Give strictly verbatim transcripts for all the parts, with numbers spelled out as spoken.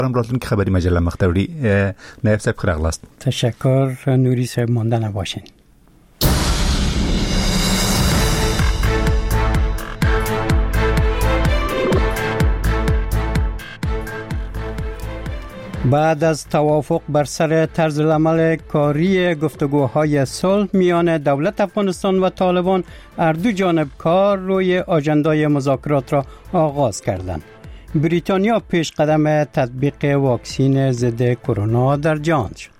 راتلونکي خبری مجله مختوری نایب صاحب خراغلاست. تشکر نوری صاحب، مانده نباشین. بعد از توافق بر سر طرز العمل کاری گفتگوهای صلح میان دولت افغانستان و طالبان، هر دو جانب کار روی آژندای مذاکرات را آغاز کردند. بریتانیا پیش قدم تطبیق واکسین ضد کرونا در جهان شد.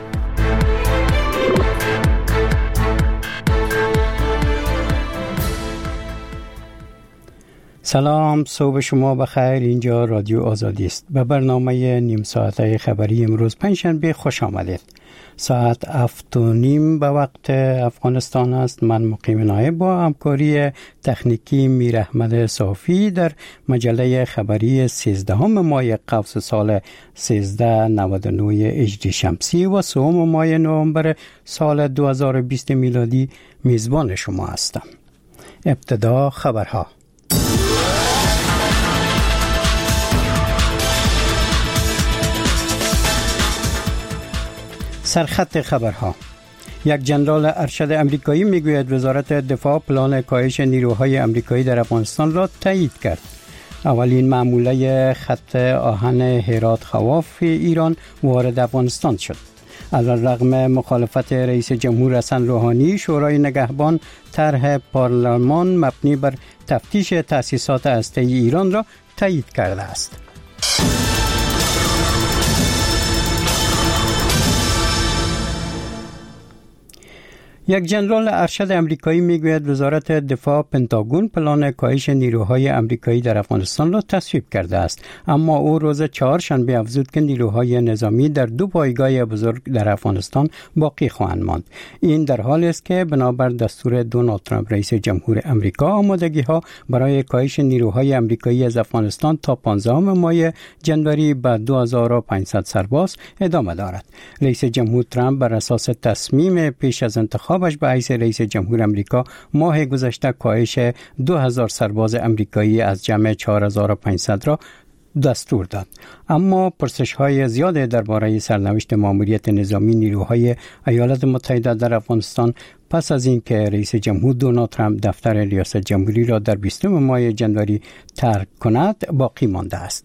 سلام، صبح شما بخیر. اینجا رادیو آزادی است. به برنامه نیم ساعته خبری امروز پنجشنبه خوش آمدید. ساعت هفت و نیم به وقت افغانستان است. من مقیم نایب با همکاری تکنیکی میر احمد صافی در مجله خبری سیزدهم ماه قوس سال سیزده نود و نه هجری شمسی و سوم ماه نوامبر سال دو هزار و بیست میلادی میزبان شما هستم. ابتدا خبرها. سرخط خبرها. یک جنرال ارشد امریکایی میگوید وزارت دفاع پلان کاهش نیروهای امریکایی در افغانستان را تایید کرد. اولین معموله خط آهن هرات خواف ایران وارد افغانستان شد. علیرغم مخالفت رئیس جمهور حسن روحانی، شورای نگهبان طرح پارلمان مبنی بر تفتیش تأسیسات هسته‌ای ایران را تایید کرده است. یک جنرال ارشد امریکایی میگوید وزارت دفاع پنتاگون پلان کاهش نیروهای امریکایی در افغانستان را تصویب کرده است، اما او روز چهارشنبه افزود که نیروهای نظامی در دو پایگاه بزرگ در افغانستان باقی خواهند ماند. این در حالی است که بنابر دستور دونالد ترامپ رئیس جمهور امریکا، آمادگی‌ها برای کاهش نیروهای امریکایی از افغانستان تا پانزدهم ماه جنوری به دو هزار و پانصد سرباز ادامه دارد. رئیس جمهور ترامپ بر اساس تصمیم پیش از انتخاب به حیث رئیس جمهور امریکا ماه گذشته کاهش دو هزار سرباز امریکایی از جمع چهار هزار و پانصد را دستور داد، اما پرسش‌های زیاد درباره سرنوشت ماموریت نظامی نیروهای ایالات متحده در افغانستان پس از اینکه رئیس جمهور دونالد ترامپ دفتر ریاست جمهوری را در بیستم ماه جنوری ترک کند باقی مانده است.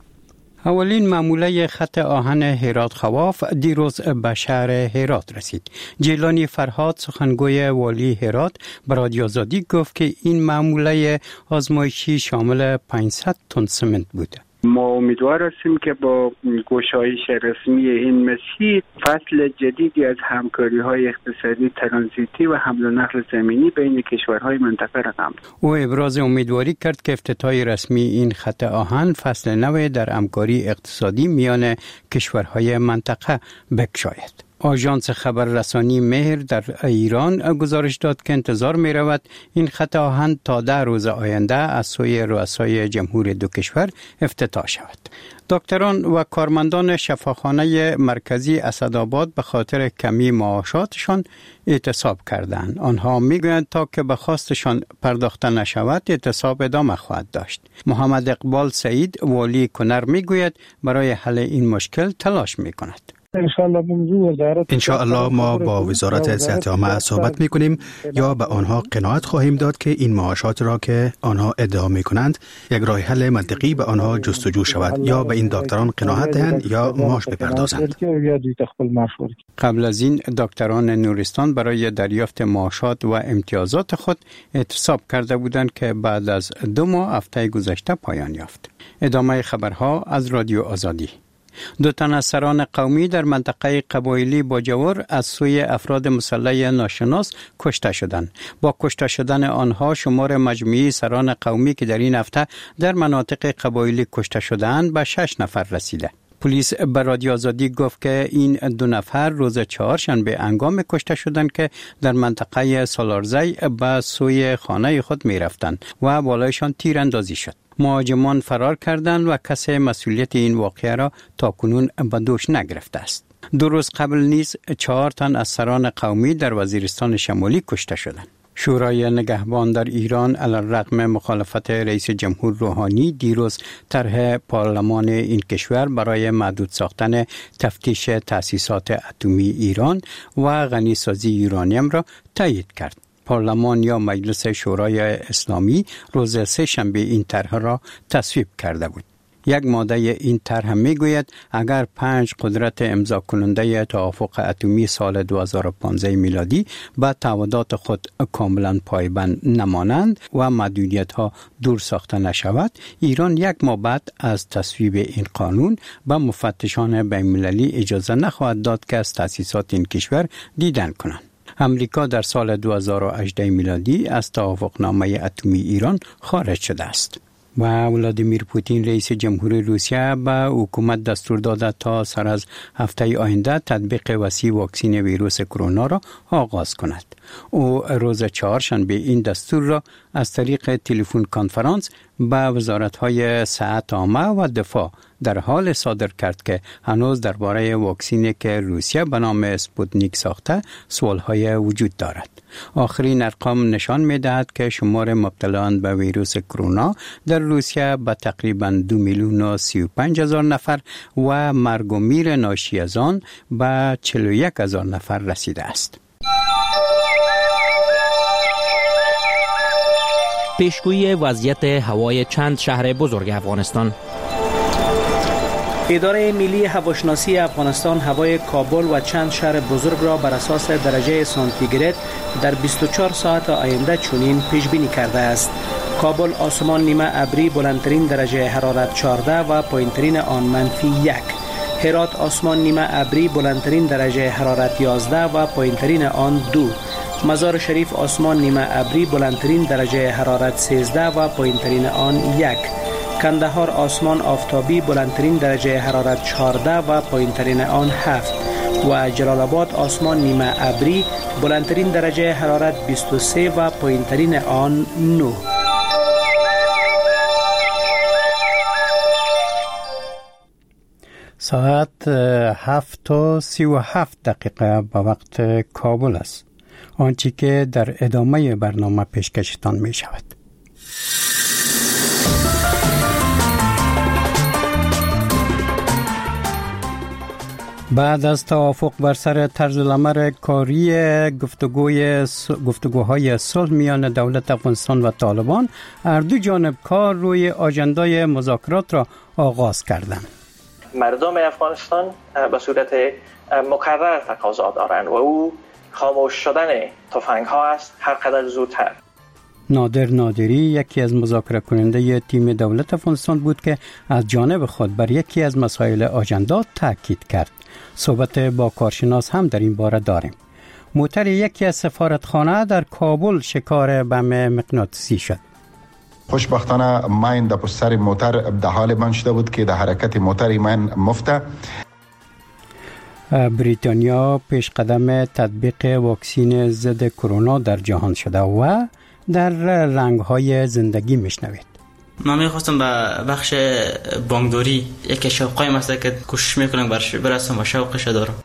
اولین معموله خط آهن هرات خواف دیروز به شهر هرات رسید. جیلانی فرهاد، سخنگوی والی هرات، به رادیو آزادی گفت که این معموله آزمایشی شامل پانصد تن سمنت بوده. ما امیدوار هستیم که با گشایش رسمی این مسیر فصل جدیدی از همکاری‌های اقتصادی ترانزیتی و حمل و نقل زمینی بین کشورهای منطقه رقم. او ابراز امیدواری کرد که افتتاح رسمی این خط آهن فصل نو در همکاری اقتصادی میان کشورهای منطقه بگشاید. آژانس خبررسانی مهر در ایران گزارش داد که انتظار می رود این خط آهن تا ده روز آینده از سوی رؤسای جمهور دو کشور افتتاح شود. دکتران و کارمندان شفاخانه مرکزی اسدآباد به خاطر کمی معاشاتشان اعتصاب کردند. آنها میگویند تا که به خواستشان پرداخته نشود اعتصاب ادامه خواهد داشت. محمد اقبال سعید والی کنر میگوید برای حل این مشکل تلاش میکند. انشاءالله ما با وزارت صحت عامه صحبت می کنیم یا به آنها قناعت خواهیم داد که این معاشات را که آنها ادعا می کنند یک راه حل منطقی به آنها جستجو شود یا به این دکتران قناعت دهند یا معاش بپردازند. قبل از این دکتران نورستان برای دریافت معاشات و امتیازات خود اعتصاب کرده بودند که بعد از دو ماه هفته گذشته پایان یافت. ادامه خبرها از رادیو آزادی. دو تن از سران قومی در منطقه قبایلی باجور از سوی افراد مسلح ناشناس کشته شدند. با کشته شدن آنها شمار مجموعی سران قومی که در این هفته در مناطق قبایلی کشته شدند به شش نفر رسیده. پلیس به رادیو آزادی گفت که این دو نفر روز چهارشنبه هنگام کشته شدند که در منطقه سالارزی به سوی خانه خود می رفتند و بالایشان تیراندازی شد. مهاجمان فرار کردند و کسی مسئولیت این واقعه را تاکنون به دوش نگرفته است. دو روز قبل نیز چهار تن از سران قومی در وزیرستان شمالی کشته شدند. شورای نگهبان در ایران علیرغم مخالفت رئیس جمهور روحانی دیروز طرح پارلمان این کشور برای محدود ساختن تفتیش تأسیسات اتمی ایران و غنیسازی یورانیم را تایید کرد. پارلمان یا مجلس شورای اسلامی روز سه شنبه این طرح را تصویب کرده بود. یک ماده این طرح میگوید اگر پنج قدرت امضا کننده توافق اتمی سال دو هزار و پانزده میلادی به تعهدات خود کاملا پایبند نمانند و محدودیت ها دور ساخته نشود، ایران یک ماه بعد از تصویب این قانون به مفتشان بین‌المللی اجازه نخواهد داد که از تأسیسات این کشور دیدن کنند. امریکا در سال دو هزار و هجده میلادی از توافقنامه اتمی ایران خارج شده است. و ولادیمیر پوتین رئیس جمهور روسیه به حکومت دستور داده تا سر از هفته آینده تطبیق وسیع واکسن ویروس کرونا را آغاز کند. او روز چهارشنبه این دستور را از طریق تلفن کنفرانس به وزارت‌های صحت عامه و دفاع در حال صادر کرد که هنوز درباره واکسنی که روسیه به نام اسپوتنیک ساخته سوال‌های وجود دارد. آخرین ارقام نشان می‌دهد که شمار مبتلایان به ویروس کرونا در روسیه به تقریباً دو میلیون و سی و پنج هزار نفر و مرگ و میر ناشی از آن به چهل و یک هزار نفر رسیده است. پیشگویی وضعیت هوای چند شهر بزرگ افغانستان. اداره ملی هواشناسی افغانستان هوای کابل و چند شهر بزرگ را بر اساس درجه سانتیگراد در بیست و چهار ساعت آینده چنین پیش بینی کرده است. کابل آسمان نیمه ابری بلندترین درجه حرارت چهارده و پایینترین آن منفی یک. هرات آسمان نیمه ابری بلندترین درجه حرارت یازده و پایینترین آن دو. مزار شریف آسمان نیمه ابری بلندترین درجه حرارت سیزده و پایینترین آن یک. کندهار آسمان آفتابی بلندترین درجه حرارت چهارده و پایینترین آن هفت و جلال آباد آسمان نیمه ابری بلندترین درجه حرارت بیست و سه و پایینترین آن نه. ساعت هفت و سی و هفت دقیقه به وقت کابل است. آنچه که در ادامه برنامه پیشکشتان می شود. بعد از توافق بر سر طرز العمل کاری گفتگوی گفتگوهای صلح میان دولت افغانستان و طالبان، هر دو جانب کار روی آژاندای مذاکرات را آغاز کردند. مردم افغانستان به صورت مکرر تقاضا دارند و او خاموش شدن تفنگ ها است هر قدر زودتر. نادر نادری یکی از مذاکره کننده تیم دولت افغانستان بود که از جانب خود بر یکی از مسائل آژاندا تاکید کرد. صحبت با کارشناس هم در این باره داریم. موتر یکی از سفارتخانه در کابل شکار بم مغناطیسی شد. خوشبختانه ماین در پشت سر موتر در حال بند شده بود که در حرکت موتر ماین مفته. بریتانیا پیش قدم تطبیق واکسن ضد کرونا در جهان شده و در رنگ‌های زندگی میشنوید. من میخواستم به بخش بانکداری یک شوقای مثلا که کوشش میکنم برش برسم و شوقش دارم.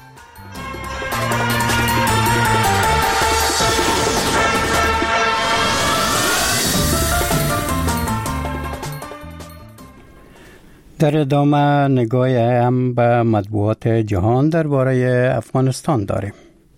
در ادامه نگاهی هم به مطبوعات جهان درباره افغانستان داریم.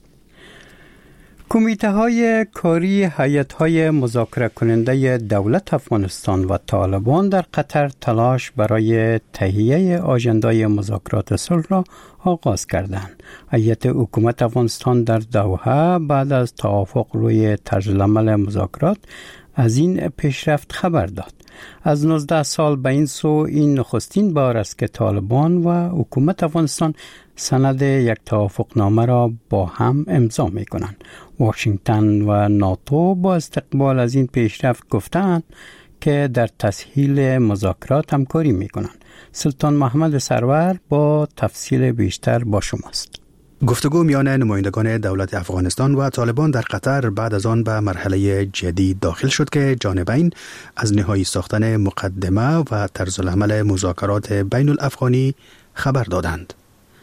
کمیته های کاری هیئت های مذاکره کننده دولت افغانستان و طالبان در قطر تلاش برای تهیه آژاندای مذاکرات صلح را آغاز کردند. هیئت حکومت افغانستان در دوحه بعد از توافق روی طرز العمل مذاکرات از این پیشرفت خبر داد. از نوزده سال به این سو این نخستین بار است که طالبان و حکومت افغانستان سند یک توافقنامه را با هم امضا می کنند. واشنگتن و ناتو با استقبال از این پیشرفت گفتند که در تسهیل مذاکرات همکاری می کنند. سلطان محمد سرور با تفصیل بیشتر با شماست. گفتگو میان نمایندگان دولت افغانستان و طالبان در قطر بعد از آن به مرحله جدید داخل شد که جانبین از نهایی ساختن مقدمه و طرز العمل مذاکرات بین الافغانی خبر دادند.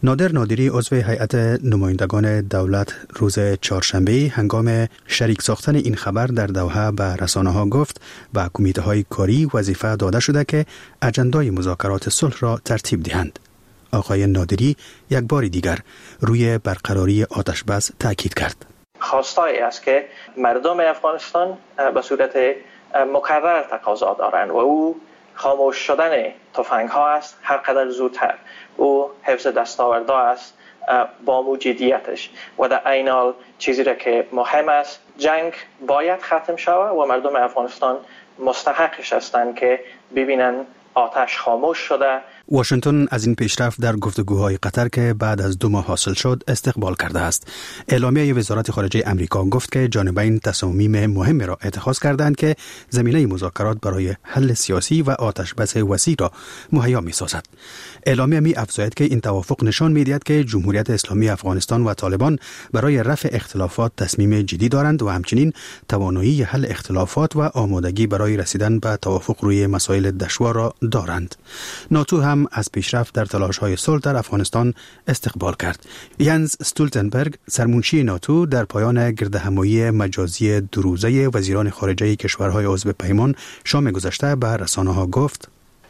نادر نادری عضو هیئت نمایندگان دولت روز چهارشنبه هنگام شریک ساختن این خبر در دوحه به رسانه‌ها گفت و کمیته‌های کاری وظیفه داده شده که اجندای مذاکرات صلح را ترتیب دهند. آقای نادری یک بار دیگر روی برقراری آتش بس تاکید کرد. خواستایی است که مردم افغانستان به صورت مکرر تقاضا دارند و او خاموش شدن تفنگ ها است هر قدر زودتر. او حفظ دستاوردها است با موجودیتش و در عین حال چیزی را که مهم است جنگ باید ختم شود و مردم افغانستان مستحقش هستند که ببینن آتش خاموش شده. واشنگتن از این پیشرفت در گفتگوهای قطر که بعد از دو ماه حاصل شد استقبال کرده است. اعلامیه وزارت خارجه امریکا گفت که جانبین تصامیم مهم را اتخاذ کردند که زمینه مذاکرات برای حل سیاسی و آتش بس وسیع را مهیا می‌سازد. اعلامیه می افزاید که این توافق نشان می‌دهد که جمهوریت اسلامی افغانستان و طالبان برای رفع اختلافات تصمیم جدی دارند و همچنین توانایی حل اختلافات و آمادگی برای رسیدن به توافق روی مسائل دشوار را دارند. ناتو هم از پیشرفت در تلاش‌های صلح در افغانستان استقبال کرد. ینز استولتنبرگ سرمنشی ناتو در پایان گردهمایی مجازی دو روزه وزیران خارجه کشورهای عضو پیمان شام گذشته به رسانه‌ها گفت: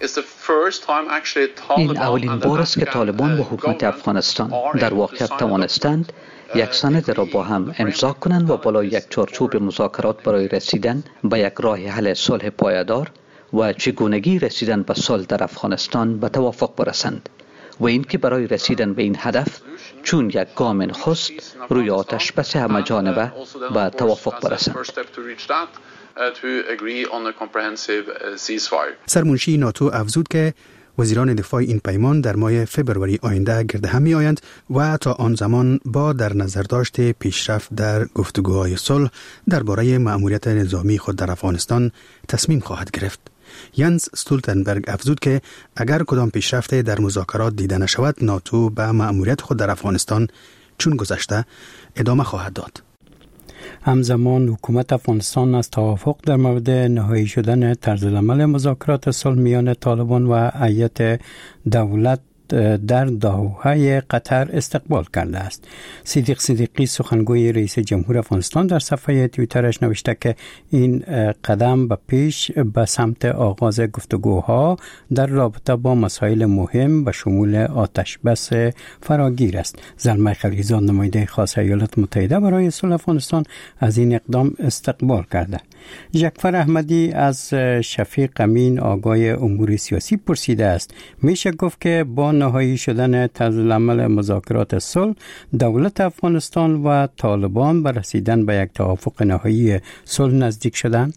این اولین بار است که طالبان و حکومت افغانستان در واقع توانستند یک سند را با هم امضا کنند و بالای یک چارچوب مذاکرات برای رسیدن به یک راه حل صلح پایدار و چگونگی رسیدن به صلح در افغانستان به توافق برسند و اینکه برای رسیدن به این هدف چون یک گام نخست روی آتش بس همه جانبه به توافق برسند. سرمنشی ناتو افزود که وزیران دفاع این پیمان در ماه فبروری آینده گرد هم می آیند و تا آن زمان با در نظر داشت پیشرفت در گفتگوهای صلح درباره مأموریت نظامی خود در افغانستان تصمیم خواهد گرفت. ینز استولتنبرگ افزود که اگر کدام پیشرفت در مذاکرات دیده نشود ناتو به مأموریت خود در افغانستان چون گذشته ادامه خواهد داد. همزمان حکومت افغانستان از توافق در مورد نهایی شدن طرزالعمل مذاکرات صلح میان طالبان و هیئت دولت در دوحه قطر استقبال کرده است. صدیق صدیقی سخنگوی رئیس جمهور افغانستان در صفحه توییترش نوشته که این قدم به پیش به سمت آغاز گفتگوها در رابطه با مسائل مهم به شمول آتش بس فراگیر است. زلمه خلیزاد نماینده خاص ایالات متحده برای صلح افغانستان از این اقدام استقبال کرده. جعفر احمدی از شفیق امین آگای امور سیاسی پرسیده است میشه گفت که با نهایی شدن طرزالعمل مذاکرات صلح دولت افغانستان و طالبان به رسیدن به یک توافق نهایی صلح نزدیک شدن؟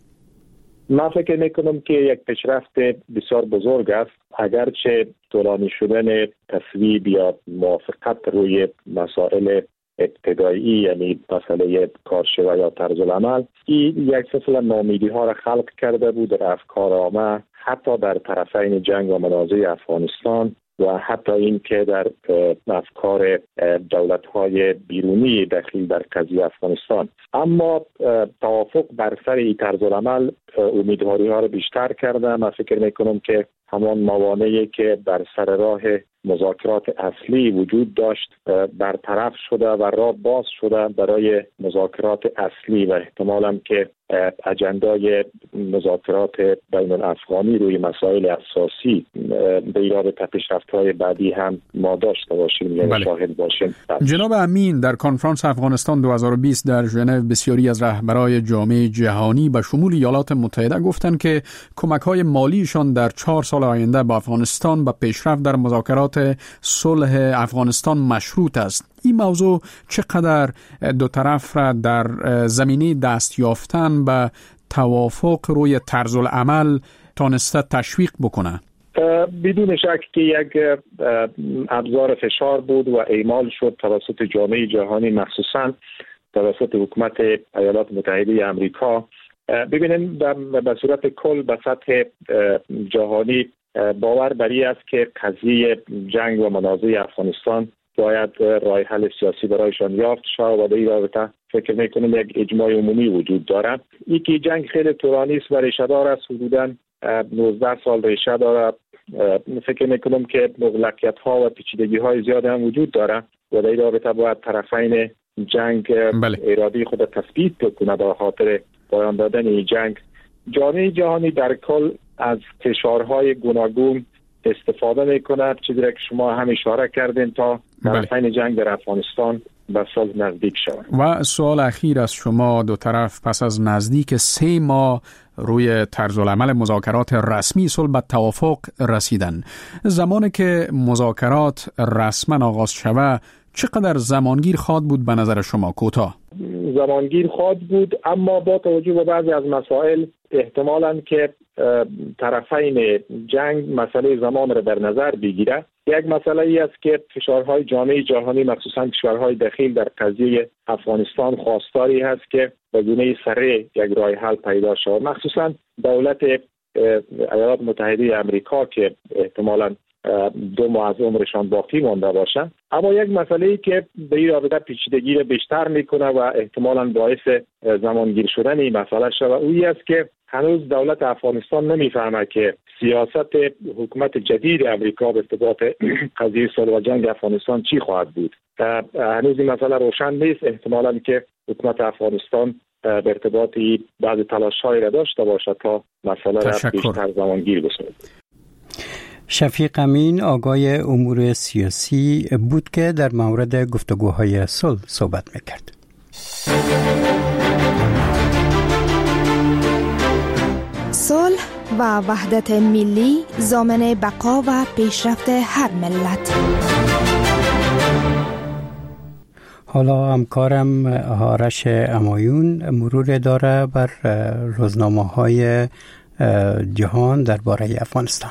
من فکر میکنم که یک پیشرفت بسیار بزرگ است اگرچه طولانی شدن تصویب یا موافقت روی مسائل ابتدایی یعنی مسئله کارشوا یا طرزالعمل این یک سلسله ناامیدی ها را خلق کرده بود در افکار عامه حتی در طرفین جنگ و منازع افغانستان و حتی این که در افکار دولت‌های بیرونی داخل در قضیه افغانستان. اما توافق بر سر این طرزالعمل امیدواری ها را بیشتر کرده. من فکر میکنم که همان موانعی که بر سر راه مذاکرات اصلی وجود داشت برطرف شده و راه باز شده برای مذاکرات اصلی و احتمالاً که اجندای مذاکرات بین الافغانی روی مسائل اساسی به رابطه پیشرفت‌های بعدی هم ما داشته باشیم یا بله. شاهد باشیم. جناب امین در کنفرانس افغانستان دو هزار و بیست در ژنو بسیاری از رهبران جامعه جهانی به شمول ایالات متحده گفتند که کمک‌های مالیشان در چهار سال آینده به افغانستان به پیشرفت در مذاکرات صلح افغانستان مشروط است. این موضوع چقدر دو طرف را در زمینه دست یافتن به توافق روی طرزالعمل تانسته تشویق بکنه؟ بدون شک که یک ابزار فشار بود و اعمال شد توسط جامعه جهانی مخصوصاً توسط حکومت ایالات متحده آمریکا. ببینیم به صورت کل به سطح جهانی باور بر این است که قضیه جنگ و منازع افغانستان باید راه حل سیاسی برایشان یافت شود و در این رابطه فکر میکنم یک اجماع عمومی وجود دارد. این که جنگ خیلی طولانی است و ریشه دار است، حدوداً نوزده سال ریشه دارد فکر میکنم که مغلقیت ها و پیچیدگی های زیاد هم وجود داره و در این رابطه باید طرفین جنگ بله. اراده خود تثبیت کنه به خاطر پایان دادن این جنگ. جامعه جهانی در کل از فشارهای گوناگون استفاده میکنه، چیزی که شما هم اشاره کردین تا طرفین بله. جنگ در افغانستان به صلح نزدیک شود. و سوال اخیر از شما، دو طرف پس از نزدیک سه ماه روی طرز العمل مذاکرات رسمی صلح به توافق رسیدن، زمانی که مذاکرات رسما آغاز شود چقدر زمانگیر خواهد بود به نظر شما؟ کوتاه. زمانگیر خواهد بود، اما با توجه به بعضی از مسائل احتمالاً که طرفین جنگ مسئله زمان را در نظر بگیره. یک مسئله ای است که فشارهای جامعه جهانی مخصوصاً کشورهای دخیل در قضیه افغانستان خواستاری هست که به گونه سریع یک راه حل پیدا شود، مخصوصاً دولت ایالات متحده آمریکا که احتمالاً دو ماه از عمرشان باقی مانده باشه. اما یک مسئله ای که به این رابطه پیچیدگی را بیشتر میکنه و احتمالاً باعث زمانگیر شدن این مسئله شود، اویی است که هنوز دولت افغانستان نمیفهمه که سیاست حکومت جدید امریکا به ارتباط قضیه صلح و جنگ افغانستان چی خواهد بود. هنوز این مسئله روشن نیست. احتمالاً که حکومت افغانستان به ارتباط بعض تلاش‌هایی را داشته باشد تا مسئله را بیشتر زمانگیر بسازد. شفیق امین آگای امور سیاسی بود که در مورد گفتگوهای صلح صحبت میکرد. صلح و وحدت ملی ضامن بقا و پیشرفت هر ملت. حالا همکارم آرش امایون مرور داره بر روزنامه‌های جهان درباره افغانستان.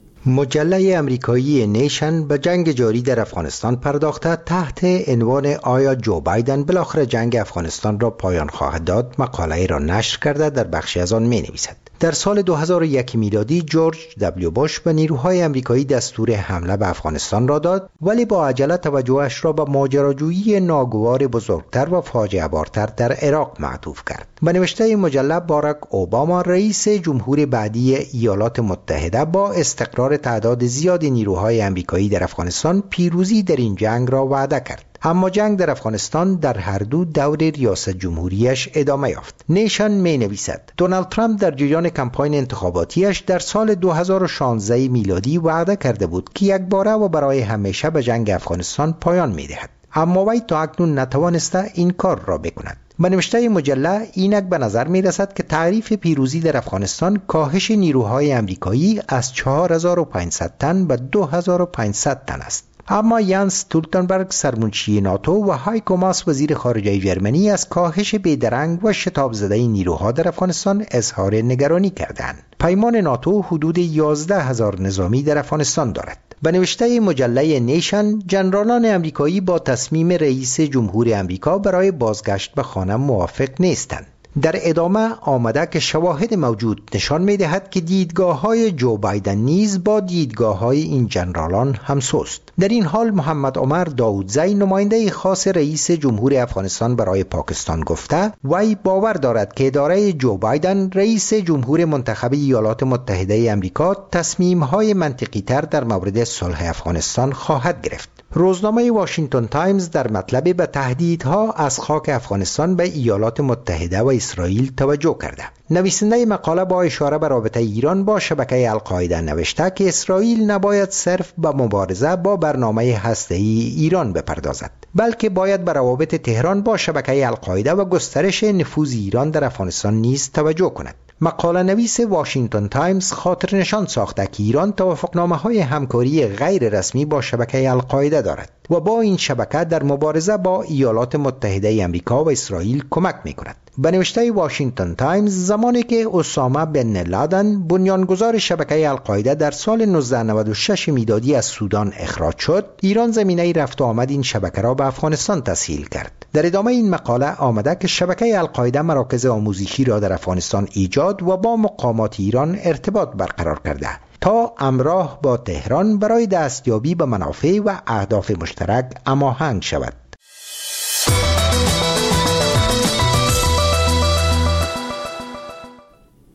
مجله امریکایی نیشن به جنگ جاری در افغانستان پرداخته تحت عنوان آیا جو بایدن بالاخره جنگ افغانستان را پایان خواهد داد مقاله را نشر کرده. در بخشی از آن می نویسد در سال دو هزار و یک میلادی جورج دبلیو بوش به نیروهای امریکایی دستور حمله به افغانستان را داد، ولی با عجله توجهش را به ماجراجویی ناگوار بزرگتر و فاجعه بارتر در عراق معطوف کرد. به نوشته مجله باراک اوباما رئیس جمهور بعدی ایالات متحده با استقرار تعداد زیاد نیروهای امریکایی در افغانستان پیروزی در این جنگ را وعده کرد. اما جنگ در افغانستان در هر دو دور ریاست جمهوریش ادامه یافت. نیشن می نویسد دونالد ترامپ در جریان کمپاین انتخاباتیش در سال دو هزار و شانزده میلادی وعده کرده بود که یک باره و برای همیشه به جنگ افغانستان پایان می دهد، اما وی تا اکنون نتوانسته این کار را بکند. به نوشته مجله اینک به نظر می رسد که تعریف پیروزی در افغانستان کاهش نیروهای امریکایی از چهار هزار و پانصد تن به دو هزار و پانصد تن است. اما یانس ستولتنبرگ سرمنشی ناتو و هایکو ماس وزیر خارجه جرمنی از کاهش بیدرنگ و شتاب زده نیروها در افغانستان اظهار نگرانی کردند. پیمان ناتو حدود یازده هزار نظامی در افغانستان دارد. به نوشته مجله نیشن جنرالان امریکایی با تصمیم رئیس جمهور امریکا برای بازگشت به خانه موافق نیستند. در ادامه آمده که شواهد موجود نشان می دهد که دیدگاه های جو بایدن نیز با دیدگاه های این جنرالان همسوست. در این حال محمد عمر داودزی نماینده خاص رئیس جمهور افغانستان برای پاکستان گفته وی باور دارد که اداره جو بایدن رئیس جمهور منتخب ایالات متحده آمریکا تصمیم های منطقی تر در مورد صلح افغانستان خواهد گرفت. روزنامه واشنگتن تایمز در مطلب به تهدیدها از خاک افغانستان به ایالات متحده و اسرائیل توجه کرده. نویسنده مقاله با اشاره به رابطه ایران با شبکه القاعده نوشته که اسرائیل نباید صرف به مبارزه با برنامه هسته‌ای ایران بپردازد، بلکه باید به روابط تهران با شبکه القاعده و گسترش نفوذ ایران در افغانستان نیز توجه کند. مقاله نویس واشنگتن تایمز خاطر نشان ساخته که ایران توافقنامه های همکاری غیر رسمی با شبکه القاعده دارد و با این شبکه در مبارزه با ایالات متحده آمریکا و اسرائیل کمک می کند. به نوشته واشنگتن تایمز زمانی که اسامه بن لادن بنیانگذار شبکه القاعده در سال نوزده نود و شش میلادی از سودان اخراج شد، ایران زمینه رفت و آمد این شبکه را به افغانستان تسهیل کرد. در ادامه این مقاله آمده که شبکه القاعده مراکز آموزشی را در افغانستان ایجاد و با مقامات ایران ارتباط برقرار کرده تا همراه با تهران برای دستیابی به منافع و اهداف مشترک هماهنگ شود.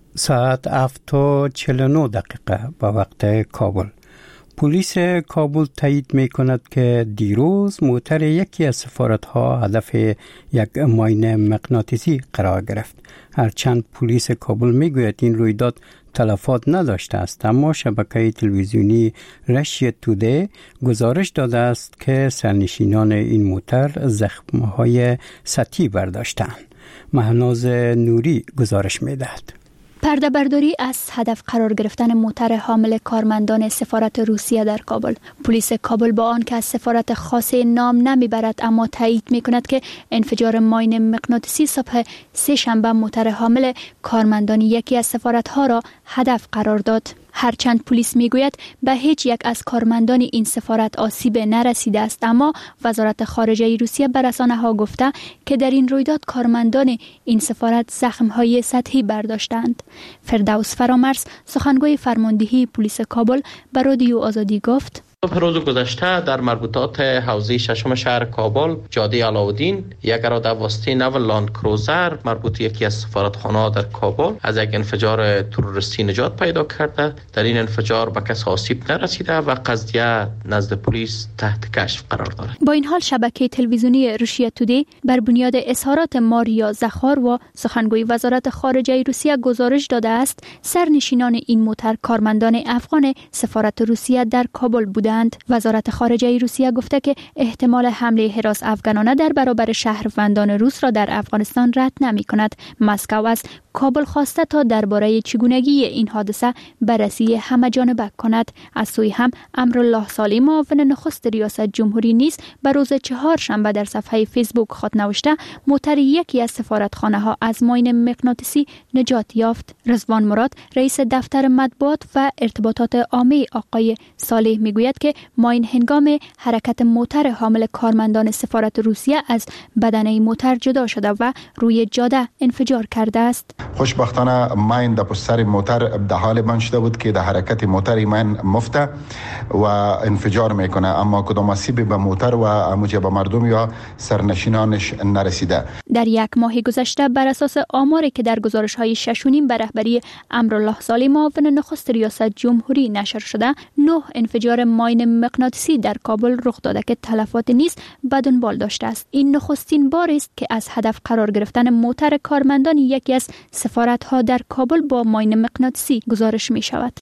ساعت هفت و چهل و نه دقیقه با وقت کابل. پلیس کابل تایید می کند که دیروز موتر یکی از سفارت‌ها هدف یک ماین مغناطیسی قرار گرفت. هرچند پلیس کابل می گوید این رویداد تلفات نداشته است، اما شبکه تلویزیونی رشیا تودی گزارش داده است که سرنشینان این موتر زخم‌های سطحی برداشتند. مهناز نوری گزارش می دهد. پرده برداری از هدف قرار گرفتن موتر حامل کارمندان سفارت روسیه در کابل. پلیس کابل با آن که از سفارت خاصه نام نمیبرد اما تایید میکند که انفجار ماین مغناطیسی صبح سه شنبه موتر حامل کارمندان یکی از سفارت‌ها را هدف قرار داد. هرچند پلیس میگوید به هیچ یک از کارمندان این سفارت آسیب نرسیده است، اما وزارت خارجه روسیه به رسانه‌ها گفته که در این رویداد کارمندان این سفارت زخم‌های سطحی برداشتند. فردوس فرامرز سخنگوی فرماندهی پلیس کابل به رادیو آزادی گفت: روز گذشته در مربوطات حوزه ششم شهر کابل جاده علاودین یک اراده واسطه نو لاند کروزر مربوط یکی از سفارتخانه‌ها در کابل از یک انفجار تروریستی نجات پیدا کرده. در این انفجار به کس آسیب نرسیده و قضیه نزد پلیس تحت کشف قرار دارد. با این حال شبکه تلویزیونی رشیا تودی بر بنیاد اظهارات ماریا زخار و سخنگوی وزارت خارجه روسیه گزارش داده است سرنشینان این موتر کارمندان افغان سفارت روسیه در کابل بودند. وزارت خارجه روسیه گفته که احتمال حمله هراس افغانانه در برابر شهروندان روس را در افغانستان رد نمی کند. مسکو از کابل خواسته تا درباره چگونگی این حادثه بررسی همه جانبه کند. از سوی هم امرالله صالح معاون نخست ریاست جمهوری نیز به روز چهارشنبه در صفحه فیسبوک خود نوشته موتر یکی از سفارتخانه ها از ماین مغناطیسی نجات یافت. رضوان مراد رئیس دفتر مطبوعات و ارتباطات عامه آقای صالح میگوید که ماین هنگام حرکت موتر حامل کارمندان سفارت روسیه از بدنه موتر جدا شده و روی جاده انفجار کرده است. خوشبختانه ماین در پشت سر موتر در حال بند شده بود که در حرکت موتر ماین مفته و انفجار میکنه، اما کدام آسیبی به موتر و موجب مردم یا سرنشینانش نرسیده. در یک ماه گذشته بر اساس آماری که در گزارش های شش و نیم به رهبری امرالله صالح معاون نخست ریاست جمهوری نشر شده، نه انفجار ماین مغناطیسی در کابل رخ داده که تلفات نیز به دنبال داشته است. این نخستین بار است که از هدف قرار گرفتن موتر کارمندان یکی از سفارت‌ها در کابل با ماین مغناطیسی گزارش می شود.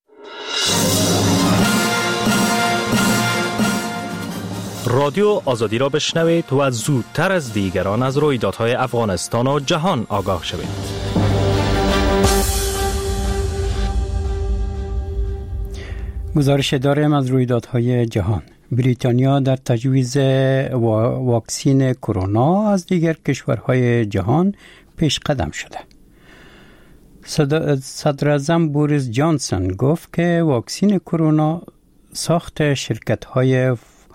رادیو آزادی را بشنوید و زودتر از دیگران از رویدادهای افغانستان و جهان آگاه شوید. گزارش داریم از رویدادهای جهان. بریتانیا در تجویز واکسین کرونا از دیگر کشورهای جهان پیش قدم شده. صدر اعظم بوریس جانسون گفت که واکسین کرونا ساخت شرکت‌های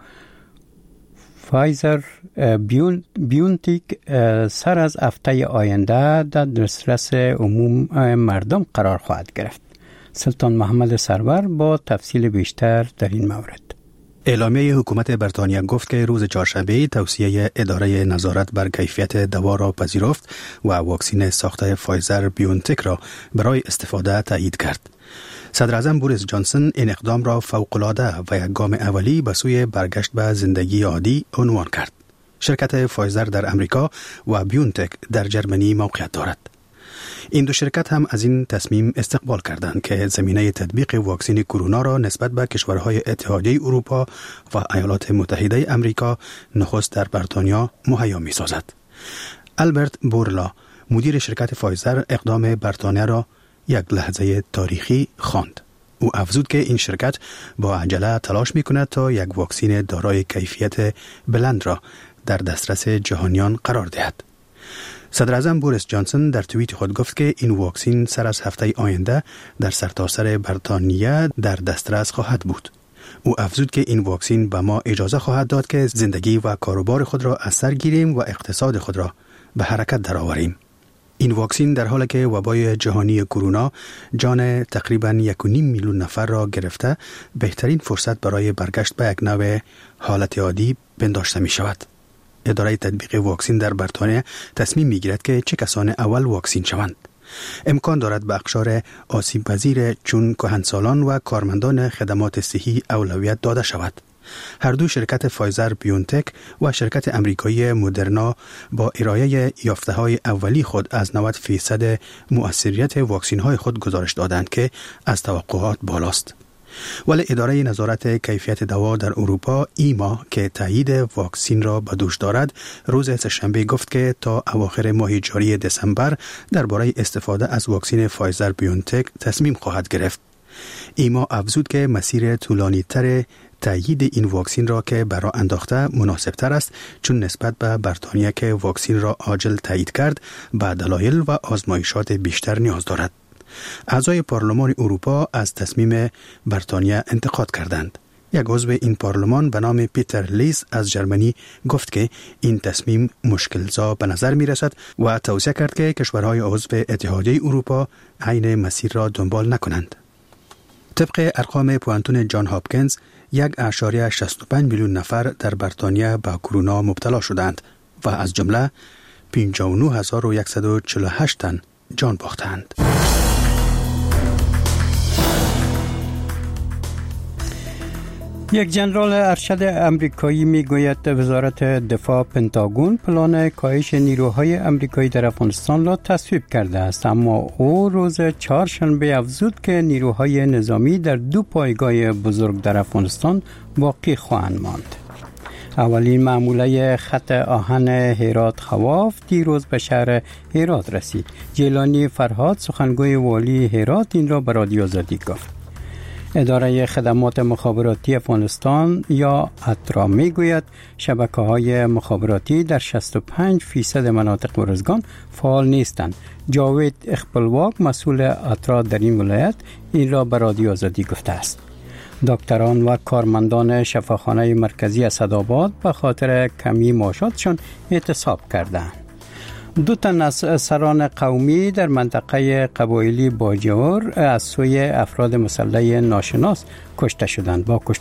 فایزر بیون بیونتیک سر از هفته آینده در دسترس عموم مردم قرار خواهد گرفت. سلطان محمد سرور با تفصیل بیشتر در این مورد. اعلامیه حکومت بریتانیا گفت که روز چهارشنبه توصیه اداره نظارت بر کیفیت دوا را پذیرفت و واکسین ساخته فایزر بیونتک را برای استفاده تایید کرد. صدر اعظم بوریس جانسون این اقدام را فوق‌العاده و یک گام اولی به سوی برگشت به زندگی عادی عنوان کرد. شرکت فایزر در امریکا و بیونتک در جرمنی موقعیت دارد. این دو شرکت هم از این تصمیم استقبال کردند که زمینه تطبیق واکسین کرونا را نسبت به کشورهای اتحادیه اروپا و ایالات متحده امریکا نخست در بریتانیا مهیا می سازد. البرت بورلا مدیر شرکت فایزر اقدام بریتانیا را یک لحظه تاریخی خواند. او افزود که این شرکت با عجله تلاش می کند تا یک واکسین دارای کیفیت بلند را در دسترس جهانیان قرار دهد. صدر اعظم بوریس جانسون در توییت خود گفت که این واکسین سر از هفته آینده در سرتاسر بریتانیا در دسترس خواهد بود. او افزود که این واکسین به ما اجازه خواهد داد که زندگی و کاروبار خود را از سر گیریم و اقتصاد خود را به حرکت درآوریم. این واکسین در حالی که وبای جهانی کرونا جان تقریباً یک و نیم میلیون نفر را گرفته، بهترین فرصت برای برگشت به یک نوع حالت عادی پنداشته می شود. اداره تطبیق واکسین در بریتانیا تصمیم می گیرد که چه کسان اول واکسین شوند. امکان دارد به اقشار آسیب پذیر چون کهنسالان و کارمندان خدمات صحی اولویت داده شود. هر دو شرکت فایزر بیونتک و شرکت امریکایی مدرنا با ارائه یافته‌های اولی خود از نود فیصد مؤثریت واکسین های خود گزارش دادند که از توقعات بالاست. ولی اداره نظارت کیفیت دوا در اروپا ایما که تایید واکسین را به دوش دارد روز سه‌شنبه گفت که تا اواخر ماه جاری دسامبر درباره استفاده از واکسین فایزر بیونتک تصمیم خواهد گرفت. ایما افزود که مسیر طولانی تر تایید این واکسین را که برای انداخته مناسب تر است چون نسبت به بریتانیا که واکسین را عاجل تایید کرد به دلایل و آزمایشات بیشتر نیاز دارد. اعضای پارلمان اروپا از تصمیم بریتانیا انتقاد کردند. یک عضو این پارلمان به نام پیتر لیز از جرمنی گفت که این تصمیم مشکل‌زا به نظر می رسد و توصیه کرد که کشورهای عضو اتحادیه اروپا عین مسیر را دنبال نکنند. طبق ارقام پوانتون جان هاپکینز یک اشاریه شصت و پنج میلیون نفر در بریتانیا به کرونا مبتلا شدند و از جمله پنجاه و نه هزار و صد و چهل و هشت تن جان باختند. یک جنرال ارشد امریکایی میگوید وزارت دفاع پنتاگون پلان کاهش نیروهای امریکایی در افغانستان را تصویب کرده است، اما او روز چهارشنبه افزود که نیروهای نظامی در دو پایگاه بزرگ در افغانستان باقی خواهند ماند. اولین معموله خط آهن هرات خواف دیروز به شهر هرات رسید. جیلانی فرهاد سخنگوی والی هرات این را به رادیو آزادی گفت. اداره خدمات مخابراتی افغانستان یا اترا میگوید شبکه‌های مخابراتی در شصت و پنج فیصد مناطق ارزگان فعال نیستند. جاوید اخبلواق مسئول اترا در این ولایت این را به رادیو آزادی گفته است. دکتران و کارمندان شفاخانه مرکزی اسدآباد به خاطر کمی معاشاتشان اعتصاب کردند. دو تن از سران قومی در منطقه قبایلی باجور از سوی افراد مسلح ناشناس کشته شدند. با کشته